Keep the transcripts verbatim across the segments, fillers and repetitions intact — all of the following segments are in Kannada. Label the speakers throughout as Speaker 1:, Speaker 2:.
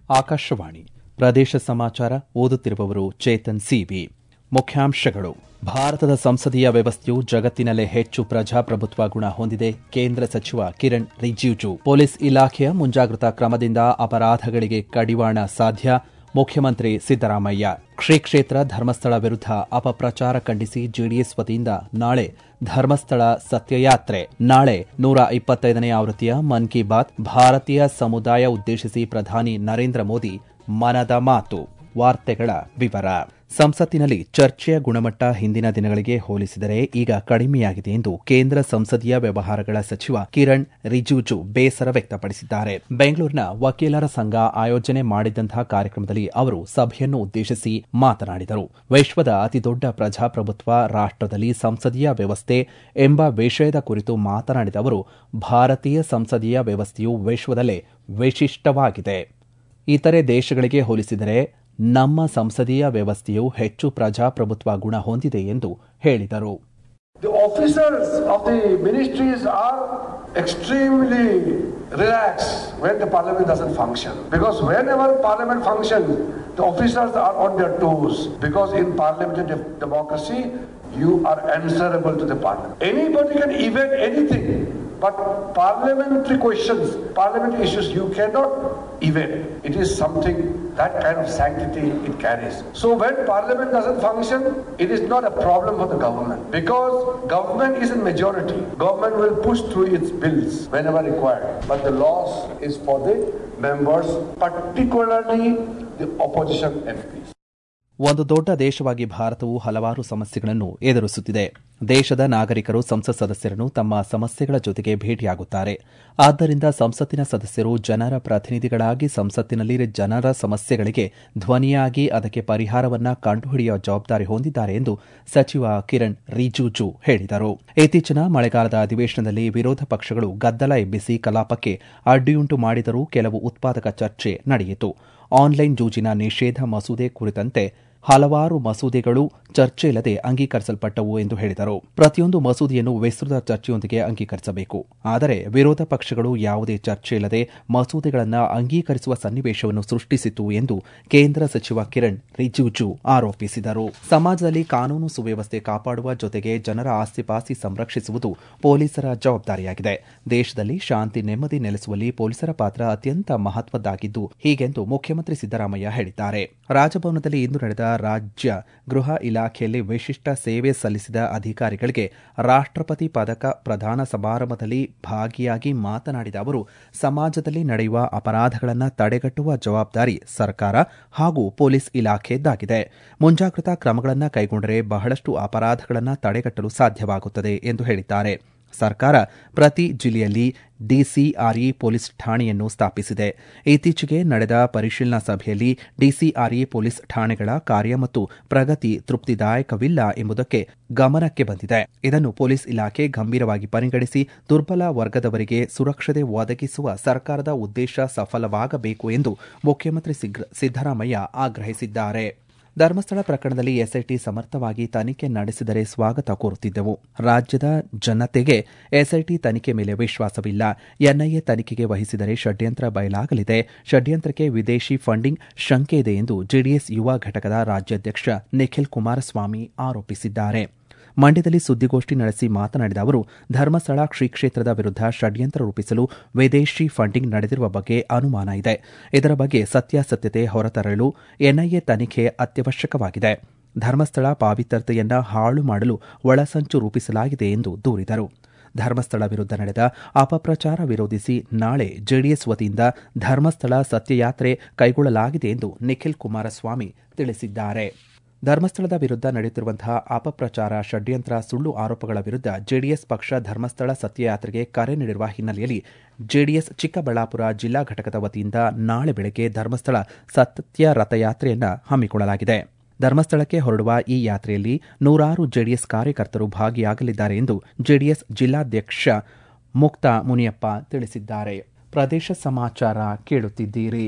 Speaker 1: ಆಕಾಶವಾಣಿ ಪ್ರದೇಶ ಸಮಾಚಾರ ಓದುತ್ತಿರುವವರು ಚೇತನ್ ಸಿಬಿ. ಮುಖ್ಯಾಂಶಗಳು. ಭಾರತದ ಸಂಸದೀಯ ವ್ಯವಸ್ಥೆಯು ಜಗತ್ತಿನಲ್ಲೇ ಹೆಚ್ಚು ಪ್ರಜಾಪ್ರಭುತ್ವ ಗುಣ ಹೊಂದಿದೆ. ಕೇಂದ್ರ ಸಚಿವ ಕಿರಣ್ ರಿಜಿಜು. ಪೊಲೀಸ್ ಇಲಾಖೆಯ ಮುಂಜಾಗ್ರತಾ ಕ್ರಮದಿಂದ ಅಪರಾಧಗಳಿಗೆ ಕಡಿವಾಣ ಸಾಧ್ಯ. ಮುಖ್ಯಮಂತ್ರಿ ಸಿದ್ದರಾಮಯ್ಯ. ಶ್ರೀ ಕ್ಷೇತ್ರ ಧರ್ಮಸ್ಥಳ ವಿರುದ್ಧ ಅಪಪ್ರಚಾರ ಖಂಡಿಸಿ ಜೆಡಿಎಸ್ ವತಿಯಿಂದ ನಾಳೆ ಧರ್ಮಸ್ಥಳ ಸತ್ಯಯಾತ್ರೆ. ನಾಳೆ ನೂರ ಇಪ್ಪತ್ತೈದನೇ ಆವೃತ್ತಿಯ ಮನ್ ಕಿ ಬಾತ್. ಭಾರತೀಯ ಸಮುದಾಯ ಉದ್ದೇಶಿಸಿ ಪ್ರಧಾನಿ ನರೇಂದ್ರ ಮೋದಿ ಮನದ ಮಾತು. ವಾರ್ತೆಗಳ ವಿವರ. ಸಂಸತ್ತಿನಲ್ಲಿ ಚರ್ಚೆಯ ಗುಣಮಟ್ಟ ಹಿಂದಿನ ದಿನಗಳಿಗೆ ಹೋಲಿಸಿದರೆ ಈಗ ಕಡಿಮೆಯಾಗಿದೆ ಎಂದು ಕೇಂದ್ರ ಸಂಸದೀಯ ವ್ಯವಹಾರಗಳ ಸಚಿವ ಕಿರಣ್ ರಿಜಿಜು ಬೇಸರ ವ್ಯಕ್ತಪಡಿಸಿದ್ದಾರೆ. ಬೆಂಗಳೂರಿನ ವಕೀಲರ ಸಂಘ ಆಯೋಜನೆ ಮಾಡಿದಂತಹ ಕಾರ್ಯಕ್ರಮದಲ್ಲಿ ಅವರು ಸಭೆಯನ್ನು ಉದ್ದೇಶಿಸಿ ಮಾತನಾಡಿದರು. ವಿಶ್ವದ ಅತಿದೊಡ್ಡ ಪ್ರಜಾಪ್ರಭುತ್ವ ರಾಷ್ಟದಲ್ಲಿ ಸಂಸದೀಯ ವ್ಯವಸ್ಥೆ ಎಂಬ ವಿಷಯದ ಕುರಿತು ಮಾತನಾಡಿದ ಅವರು, ಭಾರತೀಯ ಸಂಸದೀಯ ವ್ಯವಸ್ಥೆಯು ವಿಶ್ವದಲ್ಲೇ ವಿಶಿಷ್ಟವಾಗಿದೆ. ಇತರೆ ದೇಶಗಳಿಗೆ ಹೋಲಿಸಿದರೆ ನಮ್ಮ ಸಂಸದೀಯ ವ್ಯವಸ್ಥೆಯು ಹೆಚ್ಚು ಪ್ರಜಾಪ್ರಭುತ್ವ ಗುಣ ಹೊಂದಿದೆ ಎಂದು ಹೇಳಿದರು.
Speaker 2: The officers of the ministries are extremely relaxed when the parliament doesn't function. Because whenever parliament functions, the officers are on their toes. Because in parliamentary democracy, you are answerable to the parliament. Anybody can evade anything. But parliamentary questions, parliamentary issues, you cannot evade. It is something, that kind of sanctity it carries. So when parliament doesn't function, it is not a problem for the government. Because government is in majority. Government will push through its bills whenever required. But the loss is for the members, particularly the opposition M Ps.
Speaker 1: ಒಂದು ದೊಡ್ಡ ದೇಶವಾಗಿ ಭಾರತವು ಹಲವಾರು ಸಮಸ್ಯೆಗಳನ್ನು ಎದುರಿಸುತ್ತಿದೆ. ದೇಶದ ನಾಗರಿಕರು ಸಂಸತ್ ಸದಸ್ಯರನ್ನು ತಮ್ಮ ಸಮಸ್ಯೆಗಳ ಜೊತೆಗೆ ಭೇಟಿಯಾಗುತ್ತಾರೆ. ಆದ್ದರಿಂದ ಸಂಸತ್ತಿನ ಸದಸ್ಯರು ಜನರ ಪ್ರತಿನಿಧಿಗಳಾಗಿ ಸಂಸತ್ತಿನಲ್ಲಿ ಜನರ ಸಮಸ್ಯೆಗಳಿಗೆ ಧ್ವನಿಯಾಗಿ ಅದಕ್ಕೆ ಪರಿಹಾರವನ್ನ ಕಂಡುಹಿಡಿಯುವ ಜವಾಬ್ದಾರಿ ಹೊಂದಿದ್ದಾರೆ ಎಂದು ಸಚಿವ ಕಿರಣ್ ರಿಜಿಜು ಹೇಳಿದರು. ಇತ್ತೀಚಿನ ಮಳೆಗಾಲದ ಅಧಿವೇಶನದಲ್ಲಿ ವಿರೋಧ ಪಕ್ಷಗಳು ಗದ್ದಲ ಎಬ್ಬಿಸಿ ಕಲಾಪಕ್ಕೆ ಅಡ್ಡಿಯುಂಟು ಮಾಡಿದರೂ ಕೆಲವು ಉತ್ಪಾದಕ ಚರ್ಚೆ ನಡೆಯಿತು. ಆನ್ಲೈನ್ ಜೂಜಿನ ನಿಷೇಧ ಮಸೂದೆ ಕುರಿತಂತೆ ಹಲವಾರು ಮಸೂದೆಗಳು ಚರ್ಚೆ ಇಲ್ಲದೆ ಅಂಗೀಕರಿಸಲ್ಪಟ್ಟವು ಎಂದು ಹೇಳಿದರು. ಪ್ರತಿಯೊಂದು ಮಸೂದೆಯನ್ನು ವಿಸ್ತೃತ ಚರ್ಚೆಯೊಂದಿಗೆ ಅಂಗೀಕರಿಸಬೇಕು. ಆದರೆ ವಿರೋಧ ಪಕ್ಷಗಳು ಯಾವುದೇ ಚರ್ಚೆ ಇಲ್ಲದೆ ಮಸೂದೆಗಳನ್ನು ಅಂಗೀಕರಿಸುವ ಸನ್ನಿವೇಶವನ್ನು ಸೃಷ್ಟಿಸಿತು ಎಂದು ಕೇಂದ್ರ ಸಚಿವ ಕಿರಣ್ ರಿಜಿಜು ಆರೋಪಿಸಿದರು. ಸಮಾಜದಲ್ಲಿ ಕಾನೂನು ಸುವ್ಯವಸ್ಥೆ ಕಾಪಾಡುವ ಜೊತೆಗೆ ಜನರ ಆಸ್ತಿಪಾಸ್ತಿ ಸಂರಕ್ಷಿಸುವುದು ಪೊಲೀಸರ ಜವಾಬ್ದಾರಿಯಾಗಿದೆ. ದೇಶದಲ್ಲಿ ಶಾಂತಿ ನೆಮ್ಮದಿ ನೆಲೆಸುವಲ್ಲಿ ಪೊಲೀಸರ ಪಾತ್ರ ಅತ್ಯಂತ ಮಹತ್ವದ್ದಾಗಿದ್ದು ಹೀಗೆಂದು ಮುಖ್ಯಮಂತ್ರಿ ಸಿದ್ದರಾಮಯ್ಯ ಹೇಳಿದ್ದಾರೆ. ರಾಜಭವನದಲ್ಲಿ ಇಂದು ನಡೆದ ರಾಜ್ಯ ಗೃಹ ಇಲಾಖೆಯಲ್ಲಿ ವಿಶಿಷ್ಟ ಸೇವೆ ಸಲ್ಲಿಸಿದ ಅಧಿಕಾರಿಗಳಿಗೆ ರಾಷ್ಟ್ರಪತಿ ಪದಕ ಪ್ರದಾನ ಸಮಾರಂಭದಲ್ಲಿ ಭಾಗಿಯಾಗಿ ಮಾತನಾಡಿದ ಅವರು, ಸಮಾಜದಲ್ಲಿ ನಡೆಯುವ ಅಪರಾಧಗಳನ್ನು ತಡೆಗಟ್ಟುವ ಜವಾಬ್ದಾರಿ ಸರ್ಕಾರ ಹಾಗೂ ಪೊಲೀಸ್ ಇಲಾಖೆಯದ್ದಾಗಿದೆ. ಮುಂಜಾಗ್ರತಾ ಕ್ರಮಗಳನ್ನು ಕೈಗೊಂಡರೆ ಬಹಳಷ್ಟು ಅಪರಾಧಗಳನ್ನು ತಡೆಗಟ್ಟಲು ಸಾಧ್ಯವಾಗುತ್ತದೆ ಎಂದು ಹೇಳಿದ್ದಾರೆ. ಸರ್ಕಾರ ಪ್ರತಿ ಜಿಲ್ಲೆಯಲ್ಲಿ ಡಿಸಿಆರ್ಇ ಪೊಲೀಸ್ ಠಾಣೆಯನ್ನು ಸ್ಥಾಪಿಸಿದೆ. ಇತ್ತೀಚೆಗೆ ನಡೆದ ಪರಿಶೀಲನಾ ಸಭೆಯಲ್ಲಿ ಡಿಸಿಆರ್ಇ ಪೊಲೀಸ್ ಠಾಣೆಗಳ ಕಾರ್ಯ ಮತ್ತು ಪ್ರಗತಿ ತೃಪ್ತಿದಾಯಕವಿಲ್ಲ ಎಂಬುದಕ್ಕೆ ಗಮನಕ್ಕೆ ಬಂದಿದೆ. ಇದನ್ನು ಪೊಲೀಸ್ ಇಲಾಖೆ ಗಂಭೀರವಾಗಿ ಪರಿಗಣಿಸಿ ದುರ್ಬಲ ವರ್ಗದವರಿಗೆ ಸುರಕ್ಷತೆ ಒದಗಿಸುವ ಸರ್ಕಾರದ ಉದ್ದೇಶ ಸಫಲವಾಗಬೇಕು ಎಂದು ಮುಖ್ಯಮಂತ್ರಿ ಸಿದ್ದರಾಮಯ್ಯ ಆಗ್ರಹಿಸಿದ್ದಾರೆ. ಧರ್ಮಸ್ಥಳ ಪ್ರಕರಣದಲ್ಲಿ ಎಸ್ಐಟಿ ಸಮರ್ಥವಾಗಿ ತನಿಖೆ ನಡೆಸಿದರೆ ಸ್ವಾಗತ ಕೋರುತ್ತಿದ್ದೆವು. ರಾಜ್ಯದ ಜನತೆಗೆ ಎಸ್ಐಟಿ ತನಿಖೆ ಮೇಲೆ ವಿಶ್ವಾಸವಿಲ್ಲ. ಎನ್ಐಎ ತನಿಖೆಗೆ ವಹಿಸಿದರೆ ಷಡ್ಯಂತ್ರ ಬಯಲಾಗಲಿದೆ. ಷಡ್ಯಂತ್ರಕ್ಕೆ ವಿದೇಶಿ ಫಂಡಿಂಗ್ ಶಂಕೆ ಇದೆ ಎಂದು ಜೆಡಿಎಸ್ ಯುವ ಘಟಕದ ರಾಜ್ಯಾಧ್ಯಕ್ಷ ನಿಖಿಲ್ ಕುಮಾರಸ್ವಾಮಿ ಆರೋಪಿಸಿದ್ದಾರೆ. ಮಂಡ್ಯದಲ್ಲಿ ಸುದ್ದಿಗೋಷ್ಠಿ ನಡೆಸಿ ಮಾತನಾಡಿದ ಅವರು, ಧರ್ಮಸ್ಥಳ ಶ್ರೀ ಕ್ಷೇತ್ರದ ವಿರುದ್ಧ ಷಡ್ಯಂತ್ರ ರೂಪಿಸಲು ವಿದೇಶಿ ಫಂಡಿಂಗ್ ನಡೆದಿರುವ ಬಗ್ಗೆ ಅನುಮಾನ ಇದೆ. ಇದರ ಬಗ್ಗೆ ಸತ್ಯಾಸತ್ಯತೆ ಹೊರತರಲು ಎನ್ಐಎ ತನಿಖೆ ಅತ್ಯವಶ್ಯಕವಾಗಿದೆ. ಧರ್ಮಸ್ಥಳ ಪಾವಿತ್ರತೆಯನ್ನ ಹಾಳು ಮಾಡಲು ಒಳಸಂಚು ರೂಪಿಸಲಾಗಿದೆ ಎಂದು ದೂರಿದರು. ಧರ್ಮಸ್ಥಳ ವಿರುದ್ಧ ನಡೆದ ಅಪಪ್ರಚಾರ ವಿರೋಧಿಸಿ ನಾಳೆ ಜೆಡಿಎಸ್ ವತಿಯಿಂದ ಧರ್ಮಸ್ಥಳ ಸತ್ಯಯಾತ್ರೆ ಕೈಗೊಳ್ಳಲಾಗಿದೆ ಎಂದು ನಿಖಿಲ್ ಕುಮಾರಸ್ವಾಮಿ ತಿಳಿಸಿದ್ದಾರೆ. ಧರ್ಮಸ್ಥಳದ ವಿರುದ್ಧ ನಡೆಯುತ್ತಿರುವಂತಹ ಅಪಪ್ರಚಾರ, ಷಡ್ಯಂತ್ರ, ಸುಳ್ಳು ಆರೋಪಗಳ ವಿರುದ್ಧ ಜೆಡಿಎಸ್ ಪಕ್ಷ ಧರ್ಮಸ್ಥಳ ಸತ್ಯಯಾತ್ರೆಗೆ ಕರೆ ನೀಡಿರುವ ಹಿನ್ನೆಲೆಯಲ್ಲಿ ಜೆಡಿಎಸ್ ಚಿಕ್ಕಬಳ್ಳಾಪುರ ಜಿಲ್ಲಾ ಘಟಕದ ವತಿಯಿಂದ ನಾಳೆ ಬೆಳಗ್ಗೆ ಧರ್ಮಸ್ಥಳ ಸತ್ಯ ರಥಯಾತ್ರೆಯನ್ನು ಹಮ್ಮಿಕೊಳ್ಳಲಾಗಿದೆ. ಧರ್ಮಸ್ಥಳಕ್ಕೆ ಹೊರಡುವ ಈ ಯಾತ್ರೆಯಲ್ಲಿ ನೂರಾರು ಜೆಡಿಎಸ್ ಕಾರ್ಯಕರ್ತರು ಭಾಗಿಯಾಗಲಿದ್ದಾರೆ ಎಂದು ಜೆಡಿಎಸ್ ಜಿಲ್ಲಾಧ್ಯಕ್ಷ ಮುಕ್ತಾ ಮುನಿಯಪ್ಪ ತಿಳಿಸಿದ್ದಾರೆ. ಪ್ರದೇಶ ಸಮಾಚಾರ ಕೇಳುತ್ತಿದ್ದೀರಿ.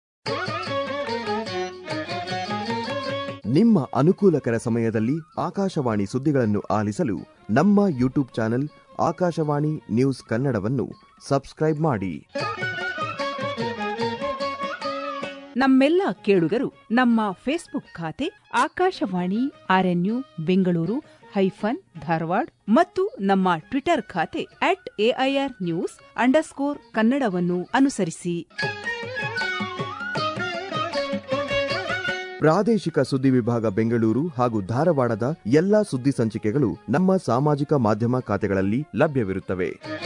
Speaker 3: ನಿಮ್ಮ ಅನುಕೂಲಕರ ಸಮಯದಲ್ಲಿ ಆಕಾಶವಾಣಿ ಸುದ್ದಿಗಳನ್ನು ಆಲಿಸಲು ನಮ್ಮ ಯೂಟ್ಯೂಬ್ ಚಾನೆಲ್ ಆಕಾಶವಾಣಿ ನ್ಯೂಸ್ ಕನ್ನಡವನ್ನು ಸಬ್ಸ್ಕ್ರೈಬ್ ಮಾಡಿ.
Speaker 4: ನಮ್ಮೆಲ್ಲ ಕೇಳುಗರು ನಮ್ಮ ಫೇಸ್ಬುಕ್ ಖಾತೆ ಆಕಾಶವಾಣಿ ಆರ್ಎನ್ಯು ಬೆಂಗಳೂರು ಹೈಫನ್ ಧಾರವಾಡ ಮತ್ತು ನಮ್ಮ ಟ್ವಿಟರ್ ಖಾತೆ ಅಟ್ ಎಐಆರ್ ನ್ಯೂಸ್ ಅಂಡರ್ಸ್ಕೋರ್ ಕನ್ನಡವನ್ನು ಅನುಸರಿಸಿ.
Speaker 3: ಪ್ರಾದೇಶಿಕ ಸುದ್ದಿ ವಿಭಾಗ ಬೆಂಗಳೂರು ಹಾಗೂ ಧಾರವಾಡದ ಎಲ್ಲಾ ಸುದ್ದಿ ಸಂಚಿಕೆಗಳು ನಮ್ಮ ಸಾಮಾಜಿಕ ಮಾಧ್ಯಮ ಖಾತೆಗಳಲ್ಲಿ ಲಭ್ಯವಿರುತ್ತವೆ.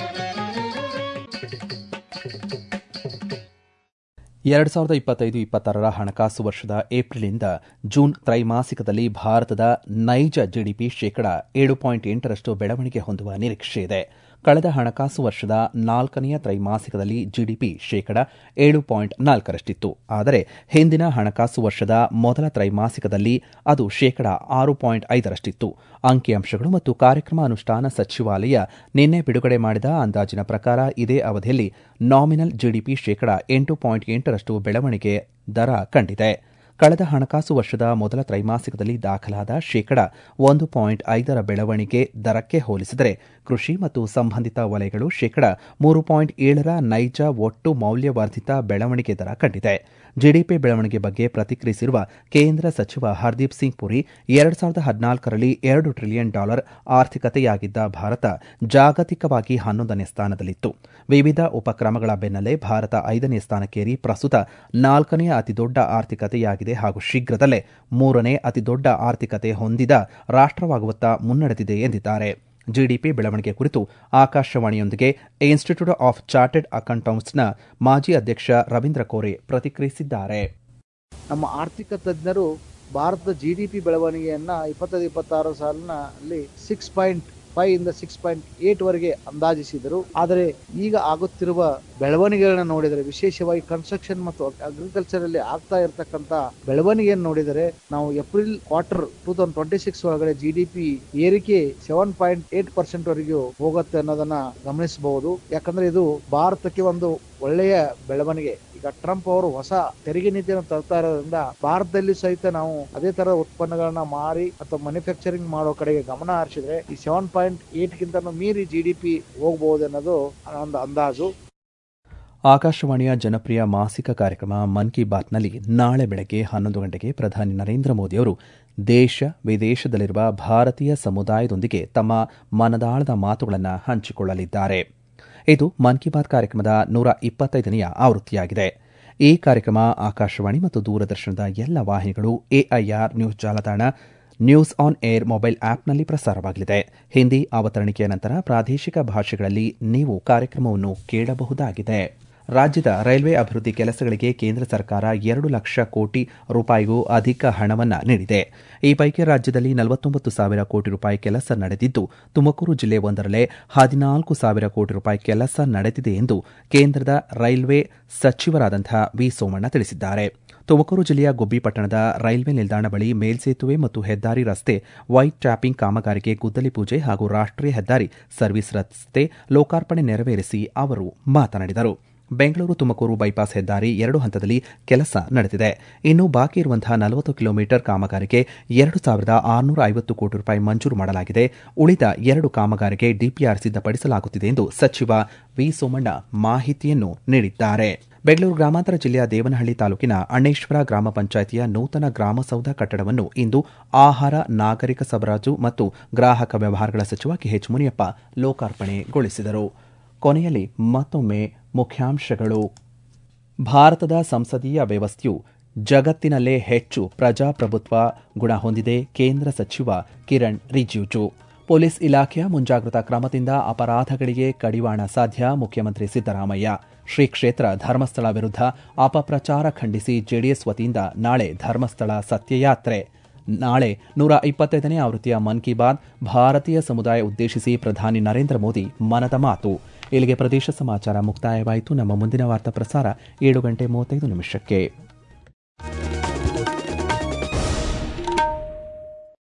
Speaker 1: ಎರಡು ಸಾವಿರದ ಇಪ್ಪತ್ತೈದು ಇಪ್ಪತ್ತಾರರ ಹಣಕಾಸು ವರ್ಷದ ಏಪ್ರಿಲ್ನಿಂದ ಜೂನ್ ತ್ರೈಮಾಸಿಕದಲ್ಲಿ ಭಾರತದ ನೈಜ ಜಿಡಿಪಿ ಶೇಕಡ ಏಳು ಪಾಯಿಂಟ್ ಎಂಟರಷ್ಟು ಬೆಳವಣಿಗೆ ಹೊಂದುವ ನಿರೀಕ್ಷೆ ಇದೆ. ಕಳೆದ ಹಣಕಾಸು ವರ್ಷದ ನಾಲ್ಕನೆಯ ತ್ರೈಮಾಸಿಕದಲ್ಲಿ ಜಿಡಿಪಿ ಶೇಕಡ ಏಳು ಪಾಯಿಂಟ್ ನಾಲ್ಕರಷ್ಟಿತ್ತು. ಆದರೆ ಹಿಂದಿನ ಹಣಕಾಸು ವರ್ಷದ ಮೊದಲ ತ್ರೈಮಾಸಿಕದಲ್ಲಿ ಅದು ಶೇಕಡ ಆರು ಪಾಯಿಂಟ್ ಐದರಷ್ಟಿತ್ತು. ಅಂಕಿಅಂಶಗಳು ಮತ್ತು ಕಾರ್ಯಕ್ರಮ ಅನುಷ್ಠಾನ ಸಚಿವಾಲಯ ನಿನ್ನೆ ಬಿಡುಗಡೆ ಮಾಡಿದ ಅಂದಾಜಿನ ಪ್ರಕಾರ ಇದೇ ಅವಧಿಯಲ್ಲಿ ನಾಮಿನಲ್ ಜಿಡಿಪಿ ಶೇಕಡ ಎಂಟು ಪಾಯಿಂಟ್ ಎಂಟರಷ್ಟು ಬೆಳವಣಿಗೆ ದರ ಕಂಡಿದೆ. ಕಳೆದ ಹಣಕಾಸು ವರ್ಷದ ಮೊದಲ ತ್ರೈಮಾಸಿಕದಲ್ಲಿ ದಾಖಲಾದ ಶೇಕಡ ಒಂದು ಪಾಯಿಂಟ್ ಐದರ ಬೆಳವಣಿಗೆ ದರಕ್ಕೆ ಹೋಲಿಸಿದರೆ ಕೃಷಿ ಮತ್ತು ಸಂಬಂಧಿತ ವಲಯಗಳು ಶೇಕಡ ಮೂರು ಪಾಯಿಂಟ್ ಏಳರ ನೈಜ ಒಟ್ಟು ಮೌಲ್ಯವರ್ಧಿತ ಬೆಳವಣಿಗೆ ದರ ಕಂಡಿದೆ. ಜಿಡಿಪಿ ಬೆಳವಣಿಗೆ ಬಗ್ಗೆ ಪ್ರತಿಕ್ರಿಯಿಸಿರುವ ಕೇಂದ್ರ ಸಚಿವ ಹರ್ದೀಪ್ ಸಿಂಗ್ ಪುರಿ, ಎರಡು ಸಾವಿರದ ಹದಿನಾಲ್ಕರಲ್ಲಿ ಎರಡು ಟ್ರಿಲಿಯನ್ ಡಾಲರ್ ಆರ್ಥಿಕತೆಯಾಗಿದ್ದ ಭಾರತ ಜಾಗತಿಕವಾಗಿ ಹನ್ನೊಂದನೇ ಸ್ಥಾನದಲ್ಲಿತ್ತು. ವಿವಿಧ ಉಪಕ್ರಮಗಳ ಬೆನ್ನಲ್ಲೇ ಭಾರತ ಐದನೇ ಸ್ಥಾನಕ್ಕೇರಿ ಪ್ರಸ್ತುತ ನಾಲ್ಕನೇ ಅತಿದೊಡ್ಡ ಆರ್ಥಿಕತೆಯಾಗಿದೆ ಹಾಗೂ ಶೀಘ್ರದಲ್ಲೇ ಮೂರನೇ ಅತಿದೊಡ್ಡ ಆರ್ಥಿಕತೆ ಹೊಂದಿದ ರಾಷ್ಟವಾಗುವತ್ತ ಮುನ್ನಡೆದಿದೆ ಎಂದಿದ್ದಾರೆ. ಜಿಡಿಪಿ ಬೆಳವಣಿಗೆ ಕುರಿತು ಆಕಾಶವಾಣಿಯೊಂದಿಗೆ ಇನ್ಸ್ಟಿಟ್ಯೂಟ್ ಆಫ್ ಚಾರ್ಟೆಡ್ ಅಕೌಂಟೆಂಟ್ಸ್ನ ಮಾಜಿ ಅಧ್ಯಕ್ಷ ರವೀಂದ್ರ ಕೋರೆ ಪ್ರತಿಕ್ರಿಯಿಸಿದ್ದಾರೆ.
Speaker 5: ನಮ್ಮ ಆರ್ಥಿಕ ತಜ್ಞರು ಭಾರತದ ಜಿಡಿಪಿ ಬೆಳವಣಿಗೆಯನ್ನ ಇಪ್ಪತ್ತೈದು ಇಪ್ಪತ್ತಾರು ಸಾಲಿನಲ್ಲಿ ಸಿಕ್ಸ್ ಪಾಯಿಂಟ್ ಫೈವ್ ಇಂದ ಸಿಕ್ಸ್ ಪಾಯಿಂಟ್ ಏಟ್ ವರೆಗೆ ಅಂದಾಜಿಸಿದರು. ಆದರೆ ಈಗ ಆಗುತ್ತಿರುವ ಬೆಳವಣಿಗೆಗಳನ್ನ ನೋಡಿದರೆ, ವಿಶೇಷವಾಗಿ ಕನ್ಸ್ಟ್ರಕ್ಷನ್ ಮತ್ತು ಅಗ್ರಿಕಲ್ಚರ್ ಅಲ್ಲಿ ಆಗ್ತಾ ಇರತಕ್ಕಂತ ಬೆಳವಣಿಗೆಯನ್ನು ನೋಡಿದರೆ, ನಾವು April quarter two thousand twenty six ಒಳಗಡೆ ಜಿಡಿಪಿ ಏರಿಕೆ ಸೆವೆನ್ ಪಾಯಿಂಟ್ ಏಟ್ ಪರ್ಸೆಂಟ್ ವರೆಗೂ ಹೋಗುತ್ತೆ ಅನ್ನೋದನ್ನ ಗಮನಿಸಬಹುದು. ಯಾಕಂದ್ರೆ ಇದು ಭಾರತಕ್ಕೆ ಒಂದು ಒಳ್ಳೆಯ ಬೆಳವಣಿಗೆ. ಈಗ ಟ್ರಂಪ್ ಅವರು ಹೊಸ ತೆರಿಗೆ ನೀತಿಯನ್ನು ತರ್ತಾ ಇರೋದ್ರಿಂದ ಭಾರತದಲ್ಲಿ ಸಹಿತ ನಾವು ಅದೇ ತರದ ಉತ್ಪನ್ನಗಳನ್ನ ಮಾರಿ ಅಥವಾ ಮ್ಯಾನುಫ್ಯಾಕ್ಚರಿಂಗ್ ಮಾಡೋ ಕಡೆಗೆ ಗಮನ ಹರಿಸಿದ್ರೆ ಈ ಸೆವೆನ್ ಪಾಯಿಂಟ್ ಏಟ್ ಗಿಂತ ಮೀರಿ ಜಿಡಿಪಿ ಹೋಗಬಹುದು ಅನ್ನೋದು ಒಂದು ಅಂದಾಜು.
Speaker 1: ಆಕಾಶವಾಣಿಯ ಜನಪ್ರಿಯ ಮಾಸಿಕ ಕಾರ್ಯಕ್ರಮ ಮನ್ ಕಿ ಬಾತ್ನಲ್ಲಿ ನಾಳೆ ಬೆಳಗ್ಗೆ ಹನ್ನೊಂದು ಗಂಟೆಗೆ ಪ್ರಧಾನಿ ನರೇಂದ್ರ ಮೋದಿಯವರು ದೇಶ ವಿದೇಶದಲ್ಲಿರುವ ಭಾರತೀಯ ಸಮುದಾಯದೊಂದಿಗೆ ತಮ್ಮ ಮನದಾಳದ ಮಾತುಗಳನ್ನು ಹಂಚಿಕೊಳ್ಳಲಿದ್ದಾರೆ. ಇದು ಮನ್ ಕಿ ಬಾತ್ ಕಾರ್ಯಕ್ರಮದ ನೂರ ಇಪ್ಪತ್ತೈದನೆಯ ಆವೃತ್ತಿಯಾಗಿದೆ. ಈ ಕಾರ್ಯಕ್ರಮ ಆಕಾಶವಾಣಿ ಮತ್ತು ದೂರದರ್ಶನದ ಎಲ್ಲ ವಾಹಿನಿಗಳು, ಎಐಆರ್ ನ್ಯೂಸ್ ಜಾಲತಾಣ, ನ್ಯೂಸ್ ಆನ್ ಏರ್ ಮೊಬೈಲ್ ಆಪ್ನಲ್ಲಿ ಪ್ರಸಾರವಾಗಲಿದೆ. ಹಿಂದಿ ಅವತರಣಿಕೆಯ ನಂತರ ಪ್ರಾದೇಶಿಕ ಭಾಷೆಗಳಲ್ಲಿ ನೀವು ಕಾರ್ಯಕ್ರಮವನ್ನು ಕೇಳಬಹುದಾಗಿದೆ. ರಾಜ್ಯದ ರೈಲ್ವೆ ಅಭಿವೃದ್ಧಿ ಕೆಲಸಗಳಿಗೆ ಕೇಂದ್ರ ಸರ್ಕಾರ ಎರಡು ಲಕ್ಷ ಕೋಟಿ ರೂಪಾಯಿಗೂ ಅಧಿಕ ಹಣವನ್ನು ನೀಡಿದೆ. ಈ ಪೈಕಿ ರಾಜ್ಯದಲ್ಲಿ ನಲವತ್ತೊಂಬತ್ತು ಸಾವಿರ ಕೋಟಿ ರೂಪಾಯಿ ಕೆಲಸ ನಡೆದಿದ್ದು, ತುಮಕೂರು ಜಿಲ್ಲೆ ಒಂದರಲ್ಲೇ ಹದಿನಾಲ್ಕು ಸಾವಿರ ಕೋಟಿ ರೂಪಾಯಿ ಕೆಲಸ ನಡೆದಿದೆ ಎಂದು ಕೇಂದ್ರದ ರೈಲ್ವೆ ಸಚಿವರಾದಂತಹ ವಿ ಸೋಮಣ್ಣ ತಿಳಿಸಿದ್ದಾರೆ. ತುಮಕೂರು ಜಿಲ್ಲೆಯ ಗುಬ್ಬಿ ಪಟ್ಟಣದ ರೈಲ್ವೆ ನಿಲ್ದಾಣ ಬಳಿ ಮೇಲ್ಸೇತುವೆ ಮತ್ತು ಹೆದ್ದಾರಿ ರಸ್ತೆ ವೈಟ್ ಟ್ಯಾಪಿಂಗ್ ಕಾಮಗಾರಿಗೆ ಗುದ್ದಲಿ ಪೂಜೆ ಹಾಗೂ ರಾಷ್ಟೀಯ ಹೆದ್ದಾರಿ ಸರ್ವಿಸ್ ರಸ್ತೆ ಲೋಕಾರ್ಪಣೆ ನೆರವೇರಿಸಿ ಅವರು ಮಾತನಾಡಿದರು. ಬೆಂಗಳೂರು ತುಮಕೂರು ಬೈಪಾಸ್ ಹೆದ್ದಾರಿ ಎರಡು ಹಂತದಲ್ಲಿ ಕೆಲಸ ನಡೆದಿದೆ. ಇನ್ನು ಬಾಕಿ ಇರುವಂತಹ ನಲವತ್ತು ಕಿಲೋಮೀಟರ್ ಕಾಮಗಾರಿಗೆ ಎರಡು ಸಾವಿರದ ಆರುನೂರ ಐವತ್ತು ಕೋಟಿ ರೂಪಾಯಿ ಮಂಜೂರು ಮಾಡಲಾಗಿದೆ. ಉಳಿದ ಎರಡು ಕಾಮಗಾರಿಗೆ ಡಿಪಿಆರ್ ಸಿದ್ಧಪಡಿಸಲಾಗುತ್ತಿದೆ ಎಂದು ಸಚಿವ ವಿ ಸೋಮಣ್ಣ ಮಾಹಿತಿಯನ್ನು ನೀಡಿದ್ದಾರೆ. ಬೆಂಗಳೂರು ಗ್ರಾಮಾಂತರ ಜಿಲ್ಲೆಯ ದೇವನಹಳ್ಳಿ ತಾಲೂಕಿನ ಅಣ್ಣೇಶ್ವರ ಗ್ರಾಮ ಪಂಚಾಯಿತಿಯ ನೂತನ ಗ್ರಾಮಸೌಧ ಕಟ್ಟಡವನ್ನು ಇಂದು ಆಹಾರ, ನಾಗರಿಕ ಸರಬರಾಜು ಮತ್ತು ಗ್ರಾಹಕ ವ್ಯವಹಾರಗಳ ಸಚಿವ ಕೆಎಚ್ ಮುನಿಯಪ್ಪ ಲೋಕಾರ್ಪಣೆಗೊಳಿಸಿದರು. ಕೊನೆಯಲ್ಲಿ ಮತ್ತೊಮ್ಮೆ ಮುಖ್ಯಾಂಶಗಳು. ಭಾರತದ ಸಂಸದೀಯ ವ್ಯವಸ್ಥೆಯು ಜಗತ್ತಿನಲ್ಲೇ ಹೆಚ್ಚು ಪ್ರಜಾಪ್ರಭುತ್ವ ಗುಣ ಹೊಂದಿದೆ, ಕೇಂದ್ರ ಸಚಿವ ಕಿರಣ್ ರಿಜಿಜು. ಪೊಲೀಸ್ ಇಲಾಖೆಯ ಮುಂಜಾಗ್ರತಾ ಕ್ರಮದಿಂದ ಅಪರಾಧಗಳಿಗೆ ಕಡಿವಾಣ ಸಾಧ್ಯ, ಮುಖ್ಯಮಂತ್ರಿ ಸಿದ್ದರಾಮಯ್ಯ. ಶ್ರೀ ಕ್ಷೇತ್ರ ಧರ್ಮಸ್ಥಳ ವಿರುದ್ಧ ಅಪಪ್ರಚಾರ ಖಂಡಿಸಿ ಜೆಡಿಎಸ್ ವತಿಯಿಂದ ನಾಳೆ ಧರ್ಮಸ್ಥಳ ಸತ್ಯಯಾತ್ರೆ. ನಾಳೆ ನೂರ ಇಪ್ಪತ್ತೈದನೇ ಆವೃತ್ತಿಯ ಮನ್ ಕಿ ಬಾತ್, ಭಾರತೀಯ ಸಮುದಾಯ ಉದ್ದೇಶಿಸಿ ಪ್ರಧಾನಿ ನರೇಂದ್ರ ಮೋದಿ ಮನದ ಮಾತು. ಇಲ್ಲಿಗೆ ಪ್ರದೇಶ ಸಮಾಚಾರ ಮುಕ್ತಾಯವಾಯಿತು. ನಮ್ಮ ಮುಂದಿನ ವಾರ್ತಾ ಪ್ರಸಾರ ಏಳು ಗಂಟೆ ಮೂವತ್ತೈದು ನಿಮಿಷಕ್ಕೆ.